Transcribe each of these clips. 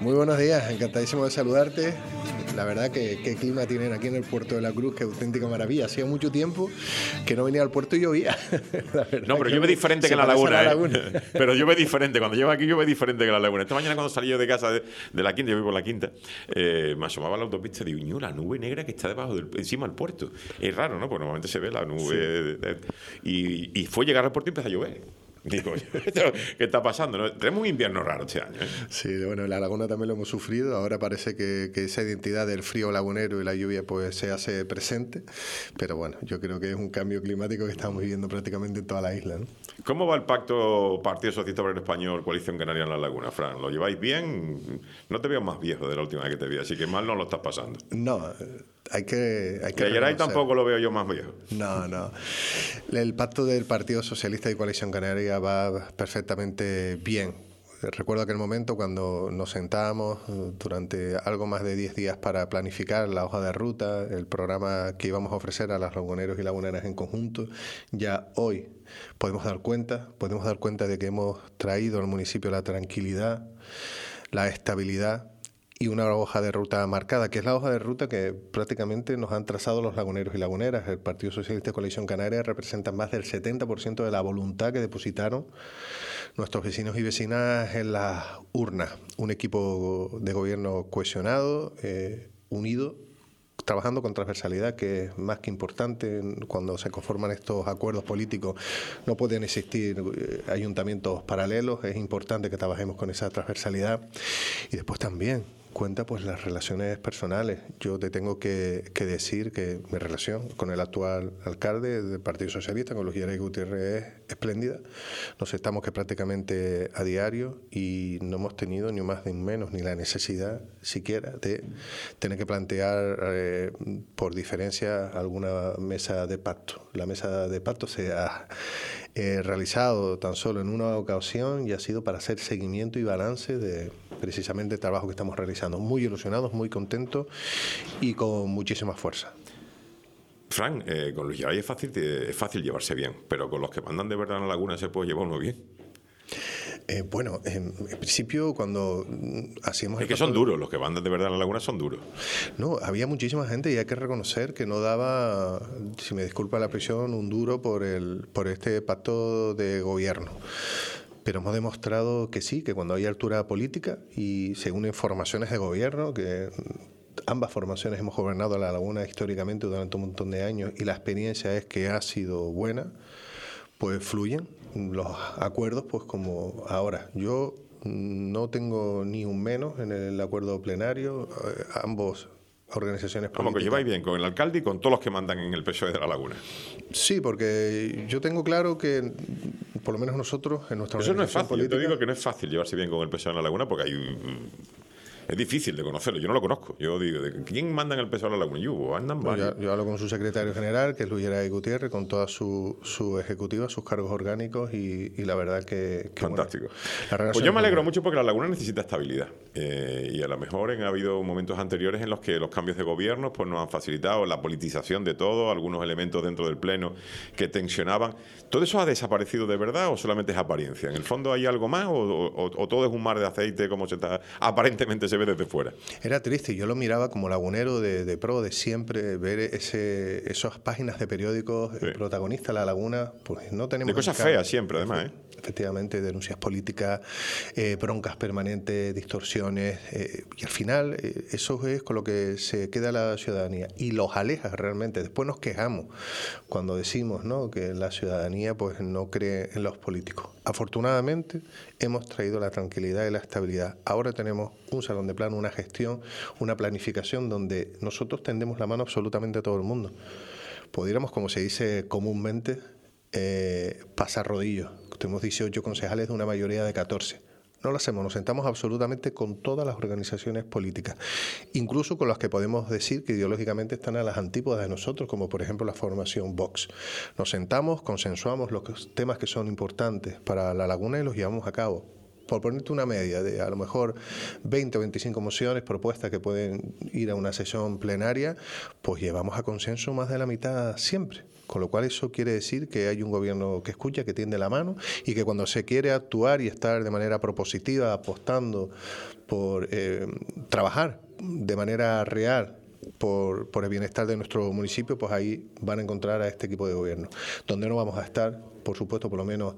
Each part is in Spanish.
Muy buenos días, encantadísimo de saludarte. La verdad que qué clima tienen aquí en el puerto de la Cruz, qué auténtica maravilla. Hacía mucho tiempo que no venía al puerto y llovía. No, pero llueve diferente que en la laguna, Pero llueve diferente. Cuando llueve aquí llueve diferente que en la laguna. Esta mañana cuando salí yo de casa de la Quinta, yo vivo en la Quinta, me asomaba a la autopista y digo, la nube negra que está debajo encima del puerto. Es raro, ¿no? Porque normalmente se ve la nube. Sí. Y fue llegar al puerto y empezó a llover. Digo, ¿qué está pasando? ¿No? Tenemos un invierno raro este año, ¿eh? Sí, bueno, en la laguna también lo hemos sufrido. Ahora parece que esa identidad del frío lagunero y la lluvia pues se hace presente. Pero bueno, yo creo que es un cambio climático que estamos viviendo prácticamente en toda la isla, ¿no? ¿Cómo va el pacto Partido Socialista Obrero Español, Coalición Canaria en la Laguna, Fran? ¿Lo lleváis bien? No te veo más viejo de la última vez que te vi, así que mal no lo estás pasando. No, hay que Geray tampoco lo veo yo más viejo. No. El pacto del Partido Socialista y Coalición Canaria va perfectamente bien. Recuerdo aquel momento cuando nos sentábamos durante algo más de 10 días para planificar la hoja de ruta, el programa que íbamos a ofrecer a los laguneros y laguneras en conjunto. Ya hoy podemos dar cuenta de que hemos traído al municipio la tranquilidad, la estabilidad y una hoja de ruta marcada, que es la hoja de ruta que prácticamente nos han trazado los laguneros y laguneras. El Partido Socialista y Coalición Canaria representa más del 70% de la voluntad que depositaron nuestros vecinos y vecinas en las urnas. Un equipo de gobierno cohesionado, unido, trabajando con transversalidad, que es más que importante. Cuando se conforman estos acuerdos políticos no pueden existir ayuntamientos paralelos, es importante que trabajemos con esa transversalidad. Y después también cuenta pues las relaciones personales. Yo te tengo que decir que mi relación con el actual alcalde del Partido Socialista, con Luis Geray Gutiérrez, es espléndida. Nos estamos que prácticamente a diario y no hemos tenido ni más ni menos ni la necesidad siquiera de tener que plantear por diferencia alguna mesa de pacto. La mesa de pacto se ha realizado tan solo en una ocasión y ha sido para hacer seguimiento y balance de precisamente el trabajo que estamos realizando. Muy ilusionados, muy contentos y con muchísima fuerza. Fran, con Luis Geray es fácil llevarse bien, pero con los que mandan de verdad en la laguna se puede llevar uno bien. Bueno, en principio cuando hacíamos... Es que son duros, los que mandan de verdad en la laguna son duros. No, había muchísima gente y hay que reconocer que no daba, si me disculpa la expresión, un duro por este pacto de gobierno. Pero hemos demostrado que sí, que cuando hay altura política y según informaciones de gobierno, que ambas formaciones hemos gobernado la laguna históricamente durante un montón de años y la experiencia es que ha sido buena, pues fluyen los acuerdos, pues como ahora. Yo no tengo ni un menos en el acuerdo plenario, ambos organizaciones políticas. Como que lleváis bien con el alcalde y con todos los que mandan en el PSOE de la laguna. Sí, porque yo tengo claro que por lo menos nosotros en nuestra organización política... Eso no es fácil, política, yo te digo que no es fácil llevarse bien con el PSOE de la laguna porque es difícil de conocerlo, yo no lo conozco. Yo digo, ¿quién manda en el PSOE de la laguna? Andan varios. Yo hablo con su secretario general, que es Luis Geray Gutiérrez, con toda su ejecutiva, sus cargos orgánicos y la verdad que fantástico. Bueno, pues yo me alegro mucho porque la laguna necesita estabilidad y a lo mejor ha habido momentos anteriores en los que los cambios de gobierno pues nos han facilitado la politización de todo, algunos elementos dentro del pleno que tensionaban. ¿Todo eso ha desaparecido de verdad o solamente es apariencia? ¿En el fondo hay algo más o todo es un mar de aceite como aparentemente se ve desde fuera? Era triste, yo lo miraba como lagunero de pro, de siempre ver esas páginas de periódicos, sí. El protagonista, la laguna, pues no tenemos... De cosas feas siempre, además, ¿eh? Efectivamente, denuncias políticas, broncas permanentes, distorsiones, y al final eso es con lo que se queda la ciudadanía y los aleja realmente. Después nos quejamos cuando decimos, ¿no?, que la ciudadanía pues no cree en los políticos. Afortunadamente hemos traído la tranquilidad y la estabilidad. Ahora tenemos un salón de plano, una gestión, una planificación donde nosotros tendemos la mano absolutamente a todo el mundo. Pudiéramos, como se dice comúnmente, pasar rodillos. Tenemos 18 concejales de una mayoría de 14. No lo hacemos, nos sentamos absolutamente con todas las organizaciones políticas, incluso con las que podemos decir que ideológicamente están a las antípodas de nosotros, como por ejemplo la formación Vox. Nos sentamos, consensuamos los temas que son importantes para la laguna y los llevamos a cabo. por ponerte una media de a lo mejor 20 o 25 mociones, propuestas que pueden ir a una sesión plenaria, pues llevamos a consenso más de la mitad siempre. Con lo cual eso quiere decir que hay un gobierno que escucha, que tiende la mano y que cuando se quiere actuar y estar de manera propositiva, apostando por trabajar de manera real por el bienestar de nuestro municipio, pues ahí van a encontrar a este equipo de gobierno. Donde no vamos a estar, por supuesto, por lo menos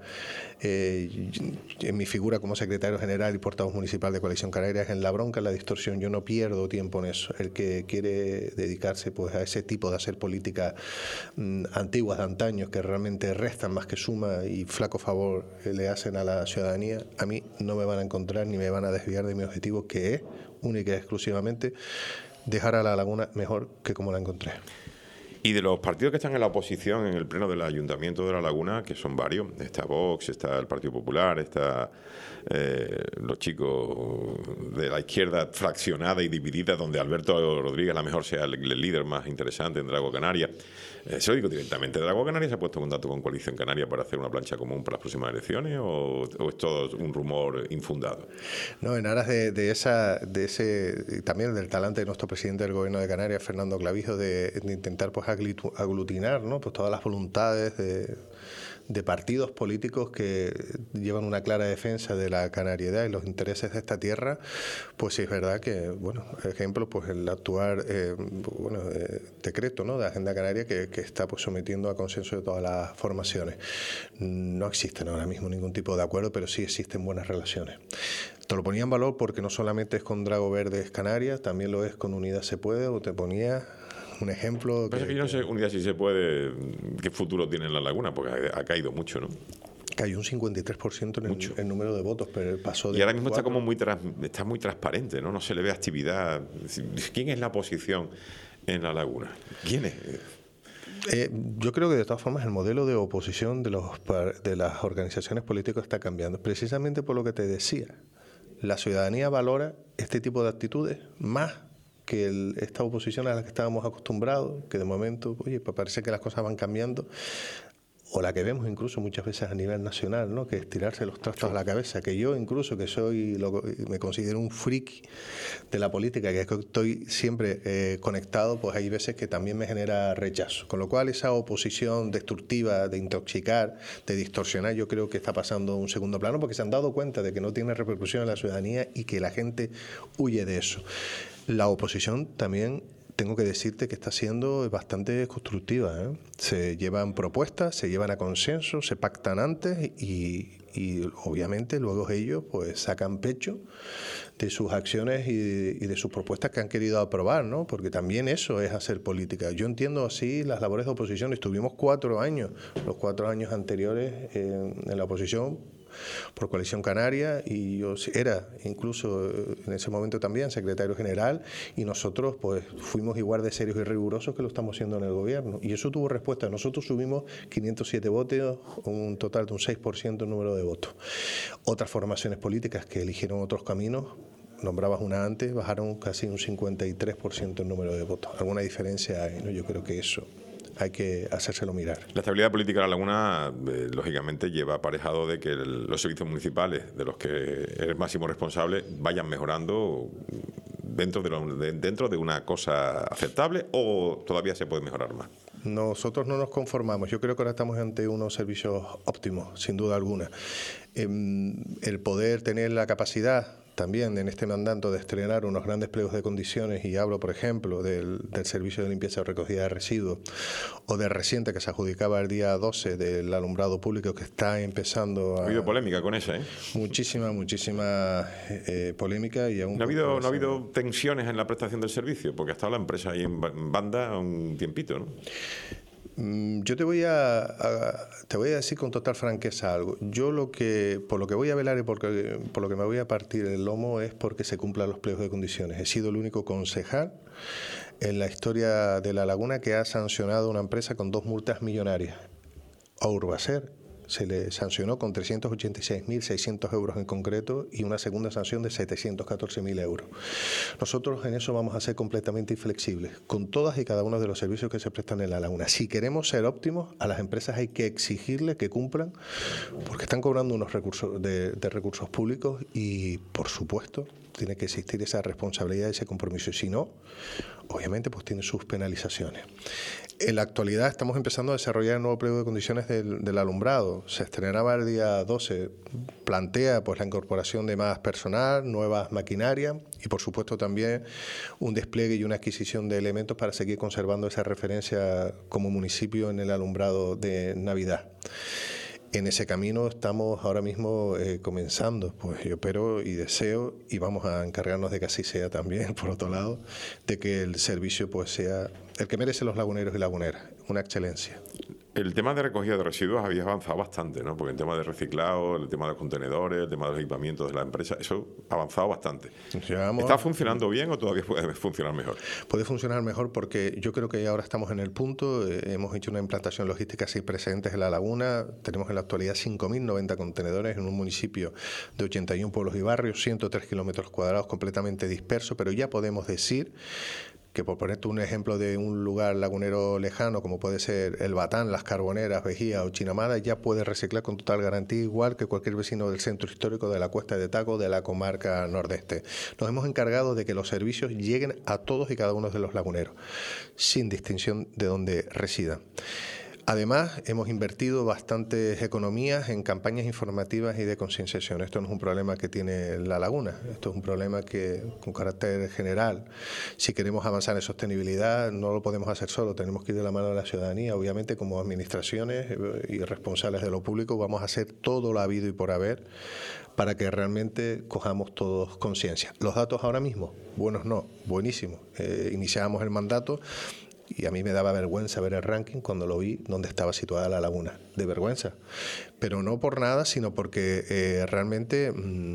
en mi figura como secretario general y portavoz municipal de Coalición Canaria, es en la bronca, en la distorsión. Yo no pierdo tiempo en eso. El que quiere dedicarse pues a ese tipo de hacer políticas antiguas, de antaños, que realmente restan más que suma y flaco favor le hacen a la ciudadanía, a mí no me van a encontrar ni me van a desviar de mi objetivo, que es única y exclusivamente dejar a La Laguna mejor que como la encontré. Y de los partidos que están en la oposición en el pleno del Ayuntamiento de La Laguna, que son varios, está Vox, está el Partido Popular, está los chicos de la izquierda fraccionada y dividida, donde Alberto Rodríguez a lo mejor sea el líder más interesante en Drago Canaria. Se lo digo directamente, ¿Drago Canaria se ha puesto en contacto con Coalición Canaria para hacer una plancha común para las próximas elecciones o es todo un rumor infundado? No, en aras de ese también del talante de nuestro presidente del Gobierno de Canarias, Fernando Clavijo, de intentar pues aglutinar, ¿no?, pues todas las voluntades de partidos políticos que llevan una clara defensa de la canariedad y los intereses de esta tierra, pues sí es verdad que, bueno, ejemplo, pues el actual decreto, ¿no?, de Agenda Canaria que está pues sometiendo a consenso de todas las formaciones. No existen ahora mismo ningún tipo de acuerdo, pero sí existen buenas relaciones. Te lo ponía en valor porque no solamente es con Drago Verdes Canarias, también lo es con Unidad Se Puede, o te ponía un ejemplo. Pero es que yo no sé, Unidad Si Se Puede, qué futuro tiene en La Laguna, porque ha caído mucho, ¿no? Cayó un 53% en el número de votos, pero pasó de... Y ahora mismo está como muy transparente, ¿no? No se le ve actividad. ¿Quién es la oposición en La Laguna? ¿Quién es? Yo creo que de todas formas el modelo de oposición de las organizaciones políticas está cambiando, precisamente por lo que te decía. La ciudadanía valora este tipo de actitudes más que esta oposición a la que estábamos acostumbrados, que de momento, oye, pues parece que las cosas van cambiando, o la que vemos incluso muchas veces a nivel nacional, ¿no?, que es tirarse los trastos a la cabeza, que yo incluso que me considero un friki de la política, que estoy siempre conectado, pues hay veces que también me genera rechazo, con lo cual esa oposición destructiva, de intoxicar, de distorsionar, yo creo que está pasando a un segundo plano, porque se han dado cuenta de que no tiene repercusión en la ciudadanía y que la gente huye de eso. La oposición también, tengo que decirte que está siendo bastante constructiva, ¿eh? Se llevan propuestas, se llevan a consenso, se pactan antes y obviamente luego ellos pues sacan pecho de sus acciones y de sus propuestas que han querido aprobar, ¿no? Porque también eso es hacer política. Yo entiendo así las labores de oposición. Estuvimos 4 años, los 4 años anteriores en la oposición, por Coalición Canaria, y yo era incluso en ese momento también secretario general, y nosotros pues fuimos igual de serios y rigurosos que lo estamos haciendo en el gobierno, y eso tuvo respuesta. Nosotros subimos 507 votos, un total de un 6% el número de votos. Otras formaciones políticas que eligieron otros caminos, nombrabas una antes, bajaron casi un 53% el número de votos. Alguna diferencia hay, ¿no? Yo creo que eso hay que hacérselo mirar. La estabilidad política de La Laguna, lógicamente, lleva aparejado de que los servicios municipales, de los que eres máximo responsable, vayan mejorando dentro de una cosa aceptable, o todavía se puede mejorar más. Nosotros no nos conformamos. Yo creo que ahora estamos ante unos servicios óptimos, sin duda alguna. El poder tener la capacidad también en este mandato de estrenar unos grandes pliegos de condiciones, y hablo, por ejemplo, del servicio de limpieza y recogida de residuos, o del reciente que se adjudicaba el día 12 del alumbrado público, que está empezando a... Ha habido polémica con eso, ¿eh? Muchísima polémica. Y aún ¿No ha habido tensiones en la prestación del servicio? Porque ha estado la empresa ahí en banda un tiempito, ¿no? Yo te voy a decir con total franqueza algo. Yo por lo que voy a velar y por lo que me voy a partir el lomo es porque se cumplan los pliegos de condiciones. He sido el único concejal en la historia de La Laguna que ha sancionado a una empresa con 2 multas millonarias, a Urbacer se le sancionó con 386.600 euros en concreto y una segunda sanción de 714.000 euros. Nosotros en eso vamos a ser completamente inflexibles con todas y cada uno de los servicios que se prestan en La Laguna. Si queremos ser óptimos, a las empresas hay que exigirles que cumplan, porque están cobrando unos recursos de recursos públicos y, por supuesto, tiene que existir esa responsabilidad, ese compromiso. Y si no, obviamente, pues tiene sus penalizaciones. En la actualidad estamos empezando a desarrollar el nuevo pliego de condiciones del alumbrado. Se estrenaba el día 12. Plantea pues la incorporación de más personal, nuevas maquinarias y, por supuesto, también un despliegue y una adquisición de elementos para seguir conservando esa referencia como municipio en el alumbrado de Navidad. En ese camino estamos ahora mismo comenzando, pues yo espero y deseo, y vamos a encargarnos de que así sea también, por otro lado, de que el servicio pues sea el que merecen los laguneros y laguneras, una excelencia. El tema de recogida de residuos había avanzado bastante, ¿no? Porque el tema de reciclado, el tema de los contenedores, el tema de los equipamientos de la empresa, eso ha avanzado bastante. ¿Está funcionando bien o todavía puede funcionar mejor? Puede funcionar mejor porque yo creo que ahora estamos en el punto, hemos hecho una implantación logística sin precedentes en La Laguna, tenemos en la actualidad 5.090 contenedores en un municipio de 81 pueblos y barrios, 103 kilómetros cuadrados completamente dispersos, pero ya podemos decir que, por ponerte un ejemplo de un lugar lagunero lejano, como puede ser El Batán, Las Carboneras, Vejía o Chinamada, ya puede reciclar con total garantía, igual que cualquier vecino del centro histórico de la Cuesta de Taco, de la comarca nordeste. Nos hemos encargado de que los servicios lleguen a todos y cada uno de los laguneros, sin distinción de dónde residan. Además, hemos invertido bastantes economías en campañas informativas y de concienciación. Esto no es un problema que tiene La Laguna, esto es un problema que, con carácter general, si queremos avanzar en sostenibilidad, no lo podemos hacer solo, tenemos que ir de la mano de la ciudadanía. Obviamente, como administraciones y responsables de lo público, vamos a hacer todo lo habido y por haber para que realmente cojamos todos conciencia. Los datos ahora mismo, buenos no, buenísimos. Iniciábamos el mandato y a mí me daba vergüenza ver el ranking cuando lo vi donde estaba situada La Laguna, de vergüenza, pero no por nada, sino porque realmente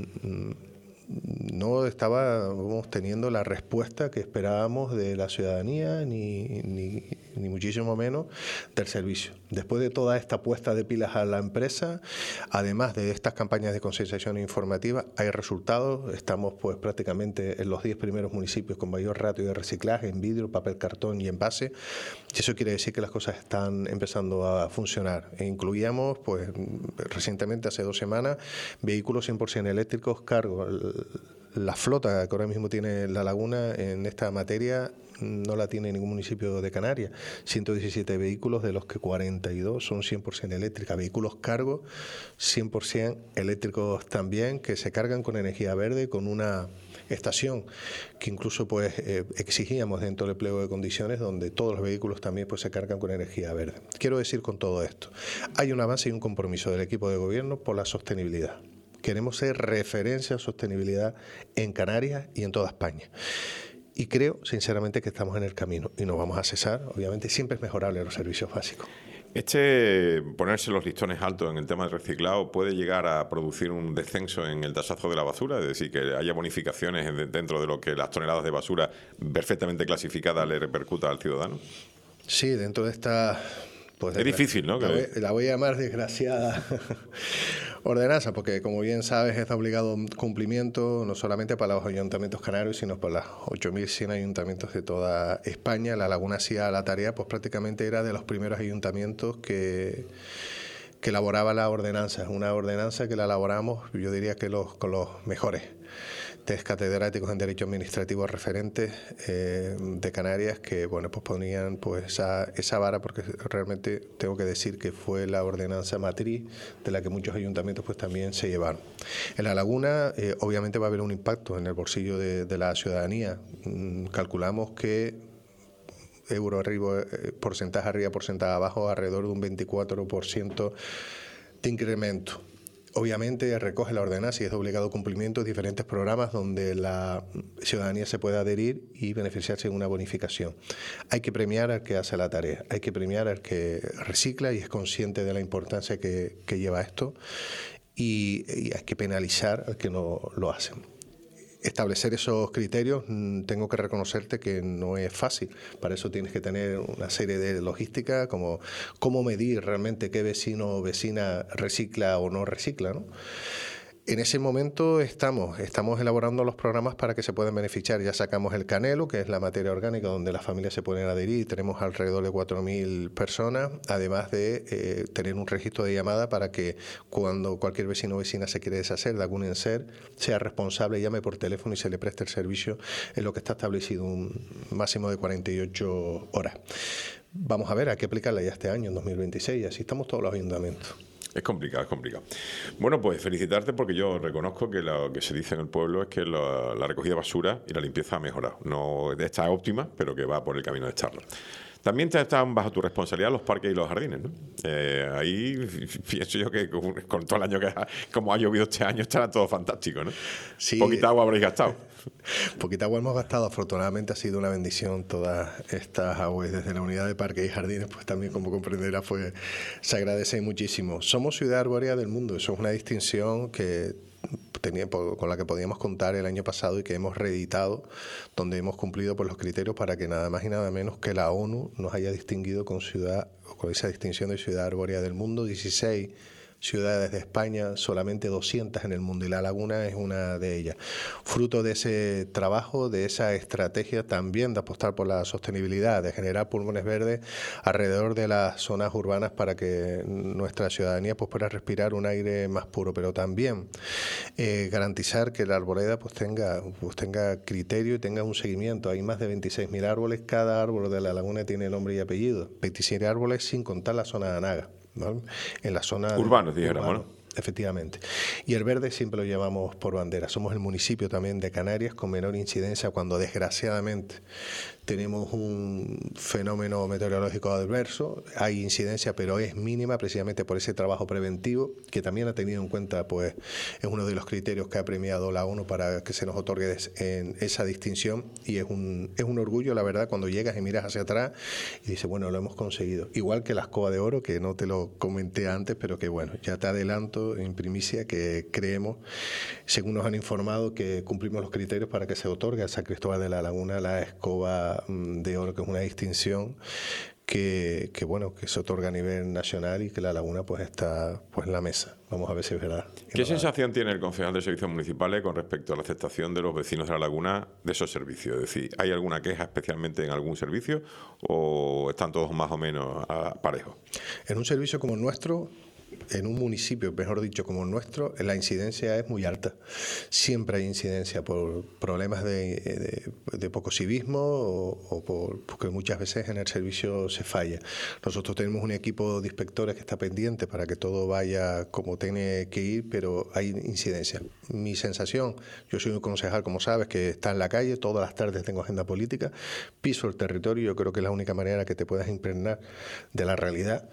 no estábamos teniendo la respuesta que esperábamos de la ciudadanía, ni muchísimo menos del servicio. Después de toda esta puesta de pilas a la empresa, además de estas campañas de concienciación informativa, hay resultados. Estamos pues prácticamente en los 10 primeros municipios con mayor ratio de reciclaje en vidrio, papel cartón y envase. Y eso quiere decir que las cosas están empezando a funcionar. E incluíamos pues recientemente, hace 2 semanas, vehículos 100% eléctricos cargo. La flota que ahora mismo tiene La Laguna en esta materia no la tiene ningún municipio de Canarias. 117 vehículos, de los que 42 son 100% eléctricas. Vehículos cargo 100% eléctricos también, que se cargan con energía verde, con una estación que incluso pues exigíamos dentro del pliego de condiciones, donde todos los vehículos también pues se cargan con energía verde. Quiero decir con todo esto, hay un avance y un compromiso del equipo de gobierno por la sostenibilidad. Queremos ser referencia a sostenibilidad en Canarias y en toda España. Y creo, sinceramente, que estamos en el camino y no vamos a cesar. Obviamente, siempre es mejorable los servicios básicos. Ponerse los listones altos en el tema del reciclado puede llegar a producir un descenso en el tasazo de la basura, es decir, que haya bonificaciones dentro de lo que las toneladas de basura perfectamente clasificadas le repercuta al ciudadano. Sí, dentro de esta... Pues es difícil, ¿no? La voy a llamar desgraciada ordenanza, porque como bien sabes es de obligado cumplimiento no solamente para los ayuntamientos canarios, sino para los 8.100 ayuntamientos de toda España. La Laguna hacía la tarea, pues prácticamente era de los primeros ayuntamientos que elaboraba la ordenanza. Una ordenanza que la elaboramos, yo diría que con los mejores catedráticos en Derecho Administrativo referentes de Canarias, que bueno, pues ponían pues esa vara, porque realmente tengo que decir que fue la ordenanza matriz de la que muchos ayuntamientos pues también se llevaron. En La Laguna obviamente va a haber un impacto en el bolsillo de la ciudadanía. Calculamos que euro arriba, porcentaje arriba, porcentaje abajo, alrededor de un 24% de incremento. Obviamente recoge la ordenanza y es de obligado cumplimiento diferentes programas donde la ciudadanía se puede adherir y beneficiarse de una bonificación. Hay que premiar al que hace la tarea, hay que premiar al que recicla y es consciente de la importancia que lleva esto, y hay que penalizar al que no lo hace. establecer esos criterios, tengo que reconocerte que no es fácil. Para eso tienes que tener una serie de logística, como cómo medir realmente qué vecino o vecina recicla o no recicla, ¿no? En ese momento estamos elaborando los programas para que se puedan beneficiar. Ya sacamos el Canelo, que es la materia orgánica donde las familias se pueden adherir. Tenemos alrededor de 4.000 personas, además de tener un registro de llamada para que cuando cualquier vecino o vecina se quiere deshacer de algún enser, sea responsable, llame por teléfono y se le preste el servicio en lo que está establecido, un máximo de 48 horas. Vamos a ver, hay que aplicarla ya este año, en 2026, y así estamos todos los ayuntamientos. Es complicado, es complicado. Bueno, pues felicitarte porque yo reconozco que lo que se dice en el pueblo es que la recogida de basura y la limpieza ha mejorado. No está óptima, pero que va por el camino de estarlo. También están bajo tu responsabilidad los parques y los jardines, ¿no? Ahí pienso yo que con todo el año como ha llovido este año estará todo fantástico, ¿no? Sí. Poquita agua habréis gastado. Poquita agua hemos gastado. Afortunadamente ha sido una bendición todas estas aguas. Desde la unidad de parques y jardines, pues también, como comprenderás, pues se agradece muchísimo. Somos ciudad arbórea del mundo. Eso es una distinción que con la que podíamos contar el año pasado y que hemos reeditado, donde hemos cumplido por los criterios para que nada más y nada menos que la ONU nos haya distinguido con esa distinción de ciudad arbórea del mundo. 16 ciudades de España, solamente 200 en el mundo, y La Laguna es una de ellas. Fruto de ese trabajo, de esa estrategia también de apostar por la sostenibilidad, de generar pulmones verdes alrededor de las zonas urbanas para que nuestra ciudadanía pues pueda respirar un aire más puro, pero también garantizar que la arboleda pues tenga criterio y tenga un seguimiento. Hay más de 26.000 árboles, cada árbol de La Laguna tiene nombre y apellido, 27 árboles sin contar la zona de Anaga, ¿no? En la zona urbanos, dijéramos, ¿no? Efectivamente. Y el verde siempre lo llevamos por bandera. Somos el municipio también de Canarias con menor incidencia cuando desgraciadamente tenemos un fenómeno meteorológico adverso. Hay incidencia, pero es mínima precisamente por ese trabajo preventivo que también ha tenido en cuenta, pues es uno de los criterios que ha premiado la ONU para que se nos otorgue en esa distinción, y es un orgullo, la verdad, cuando llegas y miras hacia atrás y dices, bueno, lo hemos conseguido. Igual que la escoba de oro, que no te lo comenté antes, pero que bueno, ya te adelanto en primicia que creemos, según nos han informado, que cumplimos los criterios para que se otorgue a San Cristóbal de la Laguna la escoba de oro, que es una distinción que se otorga a nivel nacional y que La Laguna pues está pues en la mesa. Vamos a ver si es verdad. ¿Qué sensación tiene el concejal de Servicios Municipales con respecto a la aceptación de los vecinos de La Laguna de esos servicios? Es decir, ¿hay alguna queja especialmente en algún servicio o están todos más o menos parejos? En un servicio como el nuestro, en un municipio, mejor dicho, como el nuestro, la incidencia es muy alta. Siempre hay incidencia por problemas de poco civismo porque muchas veces en el servicio se falla. Nosotros tenemos un equipo de inspectores que está pendiente para que todo vaya como tiene que ir, pero hay incidencia. Mi sensación, yo soy un concejal, como sabes, que está en la calle, todas las tardes tengo agenda política, piso el territorio, yo creo que es la única manera que te puedas impregnar de la realidad.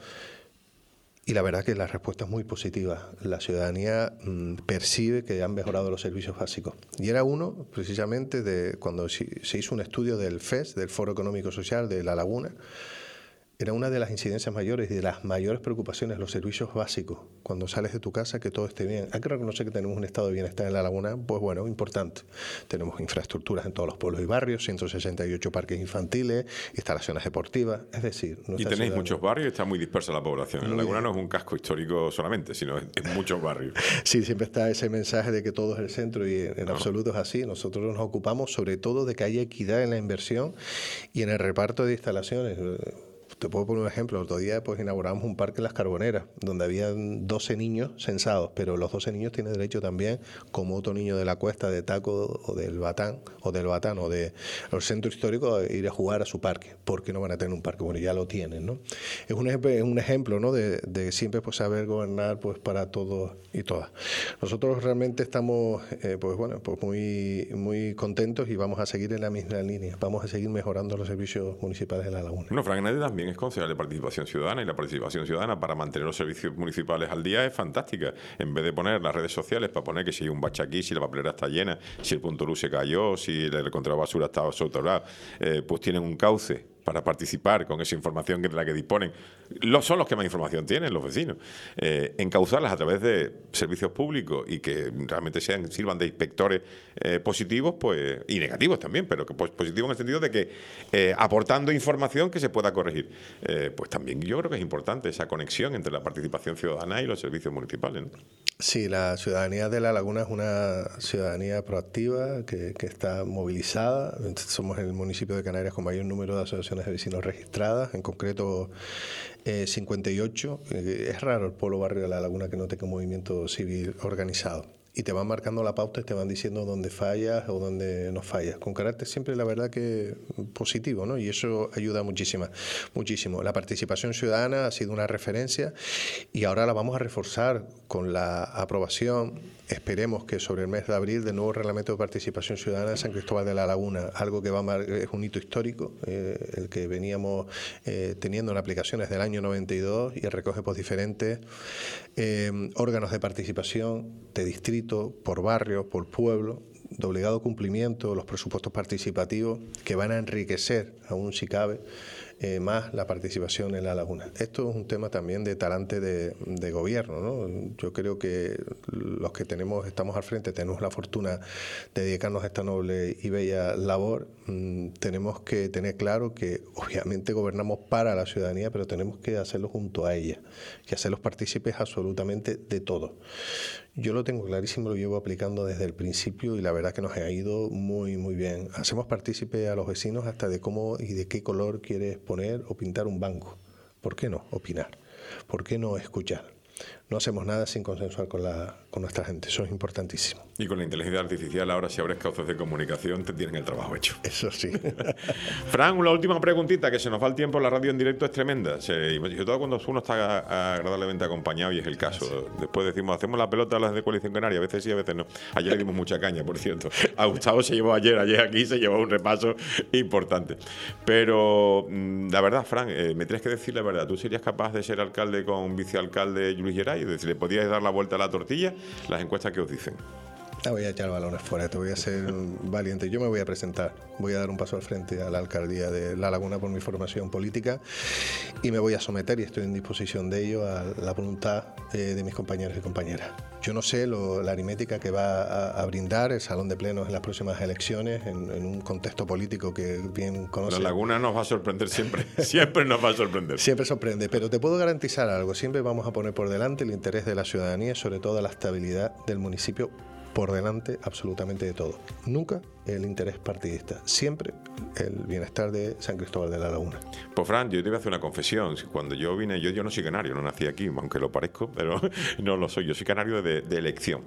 Y la verdad que la respuesta es muy positiva. La ciudadanía percibe que han mejorado los servicios básicos. Y era uno, precisamente, de cuando se hizo un estudio del FES, del Foro Económico Social de La Laguna, era una de las incidencias mayores y de las mayores preocupaciones, los servicios básicos. Cuando sales de tu casa, que todo esté bien. Hay que reconocer que tenemos un estado de bienestar en La Laguna, pues bueno, importante. Tenemos infraestructuras en todos los pueblos y barrios, 168 parques infantiles, instalaciones deportivas, es decir... Y tenéis muchos barrios y está muy dispersa la población. En La Laguna no es un casco histórico solamente, sino en muchos barrios. Sí, siempre está ese mensaje de que todo es el centro y en absoluto es así. Nosotros nos ocupamos sobre todo de que haya equidad en la inversión y en el reparto de instalaciones. Te puedo poner un ejemplo. El otro día pues inauguramos un parque en Las Carboneras, donde había 12 niños censados, pero los 12 niños tienen derecho también, como otro niño de la Cuesta, de Taco o del Batán o de los centros históricos, a ir a jugar a su parque. ¿Por qué no van a tener un parque? Bueno, ya lo tienen, ¿no? Es un ejemplo, ¿no? de siempre pues saber gobernar pues para todos y todas. Nosotros realmente estamos pues muy, muy contentos y vamos a seguir en la misma línea. Vamos a seguir mejorando los servicios municipales de La Laguna. Bueno, Fran Hernández también es concejal de Participación Ciudadana, y la participación ciudadana para mantener los servicios municipales al día es fantástica. En vez de poner las redes sociales para poner que si hay un bache aquí, si la papelera está llena, si el punto luz se cayó, si el control de basura está soterrado, pues tienen un cauce para participar con esa información de la que disponen, son los que más información tienen, los vecinos, encauzarlas a través de servicios públicos y que realmente sirvan de inspectores positivos, pues, y negativos también, pero que positivos en el sentido de que aportando información que se pueda corregir. Pues también yo creo que es importante esa conexión entre la participación ciudadana y los servicios municipales, ¿no? Sí, la ciudadanía de La Laguna es una ciudadanía proactiva que está movilizada. Somos el municipio de Canarias con mayor número de asociaciones de vecinos registradas, en concreto 58. Es raro el pueblo barrio de La Laguna que no tenga un movimiento civil organizado. Y te van marcando la pauta y te van diciendo dónde fallas o dónde no fallas. Con carácter siempre, la verdad, que positivo, ¿no? Y eso ayuda muchísimo. La participación ciudadana ha sido una referencia y ahora la vamos a reforzar con la aprobación, esperemos que sobre el mes de abril, del nuevo reglamento de participación ciudadana de San Cristóbal de La Laguna, algo que es un hito histórico, el que veníamos teniendo en aplicaciones del año 92 y recoge pues diferentes órganos de participación de distrito, por barrio, por pueblo, de obligado cumplimiento, los presupuestos participativos que van a enriquecer, aún si cabe, más la participación en La Laguna. Esto es un tema también de talante de gobierno, ¿no? Yo creo que los que estamos al frente, tenemos la fortuna de dedicarnos a esta noble y bella labor. Tenemos que tener claro que obviamente gobernamos para la ciudadanía, pero tenemos que hacerlo junto a ella y hacerlos partícipes absolutamente de todo. Yo lo tengo clarísimo, lo llevo aplicando desde el principio y la verdad que nos ha ido muy, muy bien. Hacemos partícipe a los vecinos hasta de cómo y de qué color quieres poner o pintar un banco. ¿Por qué no opinar? ¿Por qué no escuchar? No hacemos nada sin consensuar con nuestra gente, eso es importantísimo. Y con la inteligencia artificial ahora, si abres cauces de comunicación, te tienen el trabajo hecho. Eso sí. Fran, una última preguntita, que se nos va el tiempo, la radio en directo es tremenda, y sobre todo cuando uno está agradablemente acompañado, y es el caso. Sí. Después decimos, hacemos la pelota a las de Coalición Canaria, a veces sí, a veces no. Ayer le dimos mucha caña, por cierto. A Gustavo se llevó ayer aquí se llevó un repaso importante. Pero la verdad, Fran, me tienes que decir la verdad, ¿tú serías capaz de ser alcalde con vicealcalde Luis Geray? Es decir, ¿le podíais dar la vuelta a la tortilla? Las encuestas que os dicen. Voy a echar balones fuera, te voy a ser valiente. Yo me voy a presentar, voy a dar un paso al frente a la alcaldía de La Laguna por mi formación política y me voy a someter, y estoy en disposición de ello, a la voluntad de mis compañeros y compañeras. Yo no sé la aritmética que va a brindar el Salón de Plenos en las próximas elecciones, en un contexto político que bien conoce. La Laguna nos va a sorprender siempre, siempre nos va a sorprender. Siempre sorprende, pero te puedo garantizar algo, siempre vamos a poner por delante el interés de la ciudadanía y sobre todo la estabilidad del municipio por delante absolutamente de todo. Nunca el interés partidista, siempre el bienestar de San Cristóbal de La Laguna. Pues Fran, yo te voy a hacer una confesión. Cuando yo vine, yo no soy canario, no nací aquí, aunque lo parezco, pero no lo soy. Yo soy canario de elección.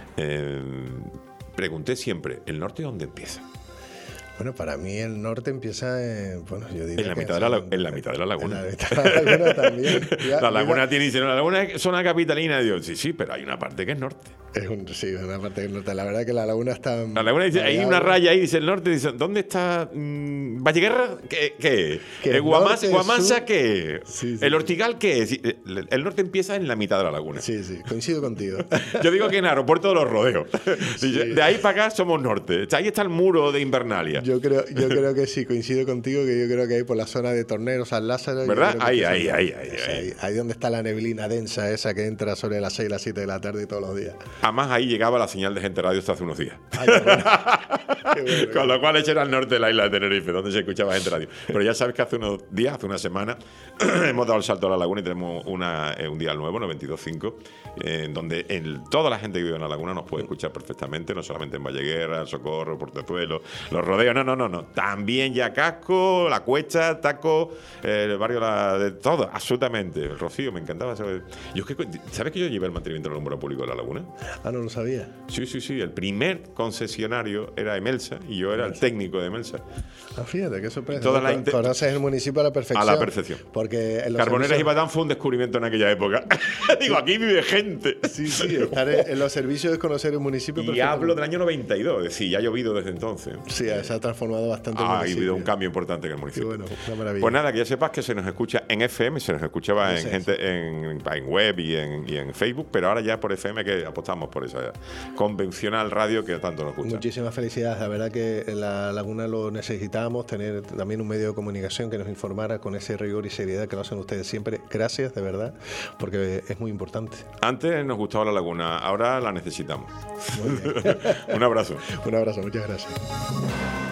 Pregunté siempre, ¿el norte dónde empieza? Bueno, para mí el norte empieza en la mitad de la laguna. En la mitad de la laguna también. La Laguna tiene, dice, no, la Laguna es zona capitalina. Digo, sí, pero hay una parte que es norte. Sí, una parte que es norte. La verdad que la Laguna está... La Laguna dice, hay una raya ahí, dice el norte, dice, ¿dónde está Valleguerra? ¿Qué? ¿Guamasa qué? Sí, ¿el Ortigal qué? El norte empieza en la mitad de la laguna. Sí, coincido contigo. Yo digo que en Aeropuerto de los Rodeos. Sí. De ahí para acá somos norte. Ahí está el muro de Invernalia. Yo creo que sí, coincido contigo, que yo creo que ahí por la zona de Tornero, San Lázaro... ¿Verdad? Ahí. Ahí donde está la neblina densa esa que entra sobre las 6 y las 7 de la tarde todos los días. Además, ahí llegaba la señal de Gente Radio hasta hace unos días. Ay, qué bueno. Qué bueno. Con lo cual, ese era el norte de la isla de Tenerife, donde se escuchaba Gente Radio. Pero ya sabes que hace unos días, hace una semana, hemos dado el salto a La Laguna y tenemos un día nuevo, 92.5, donde toda la gente que vive en La Laguna nos puede escuchar perfectamente, no solamente en Valleguerra, Socorro, Portezuelo, Los Rodeos, no. También ya Casco, La Cuesta, Taco, el barrio de todo, absolutamente. El Rocío, me encantaba saber. ¿Sabes que yo llevé el mantenimiento del alumbrado público de La Laguna? Ah, no lo sabía. Sí. El primer concesionario era Emelsa y yo era el técnico de Emelsa. Ah, fíjate, qué sorpresa. Conoces el municipio a la perfección. A la perfección. Porque Carboneras y Batán fue un descubrimiento en aquella época. Digo, aquí vive gente. Sí, estar en los servicios es conocer el municipio. Y hablo del año 92, es decir, ya ha llovido desde entonces. Sí, se ha transformado bastante el municipio. Ha habido un cambio importante en el municipio. Qué bueno, una maravilla. Pues nada, que ya sepas que se nos escucha en FM, se nos escuchaba en web y en Facebook, pero ahora ya por FM que apostamos apostamos por esa convencional radio que tanto nos gusta. Muchísimas felicidades, la verdad que en La Laguna lo necesitábamos, tener también un medio de comunicación que nos informara con ese rigor y seriedad que lo hacen ustedes siempre. Gracias, de verdad, porque es muy importante. Antes nos gustaba La Laguna, ahora la necesitamos. Muy bien. Un abrazo. Un abrazo, muchas gracias.